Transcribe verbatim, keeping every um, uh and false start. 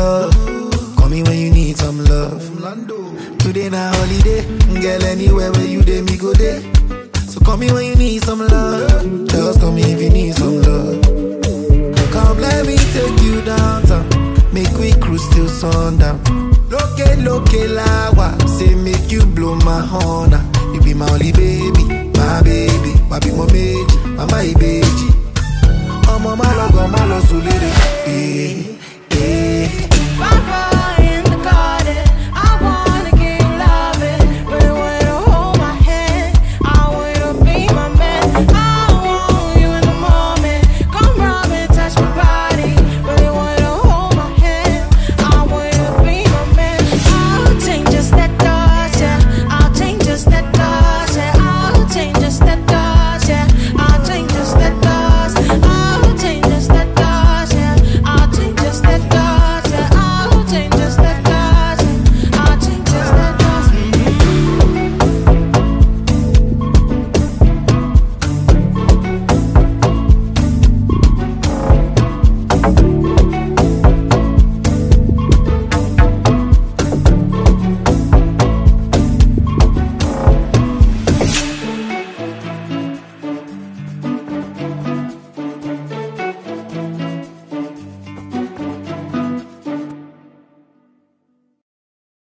love. Call me when you need some love. Today na holiday, girl, anywhere where you dey, me go there. So call me when you need some love. Just call me if you need some love. Come, let me take you downtown. Make we cruise till sundown. Loke, loke, lawa. Say make you blow my horn. You be my only baby, my baby. Wabi mo meji, mama ibeji. Omo ma logo, ma lo sulere. Eh, eh.